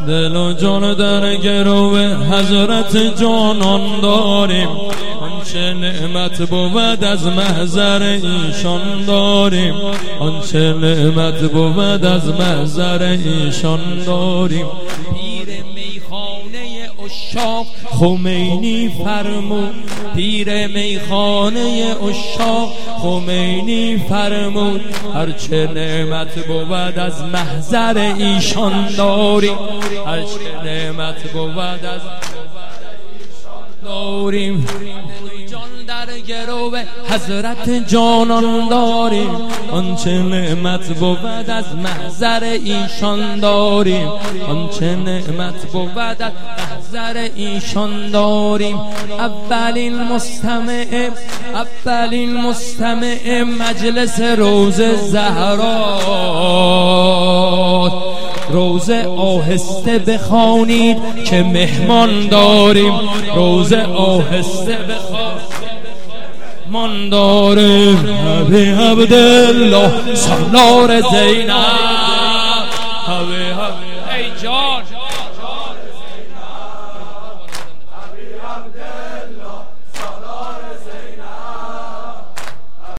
دل و جان در گرو حضرت جانان داریم، آنچه نعمت بود از محضر ایشان داریم، آنچه نعمت بود از محضر ایشان داریم. پیر میخانه عشاق خمینی فرمود، پیر میخانه عشاق خمینی فرمود، هرچه نعمت بود از محضر ایشان داریم، هرچه نعمت بود از داریم. جان در گرو حضرت جانان داریم، آنچه نعمت بود از محضر ایشان داریم، آنچه نعمت بود از محضر ایشان داریم. اولین مستمع مجلس روز زهرا، روزه آهسته بخوانید که مهمان داریم، روزه آهسته بخوانید من داریم. ابی عبدالله سالار زینب، ای جان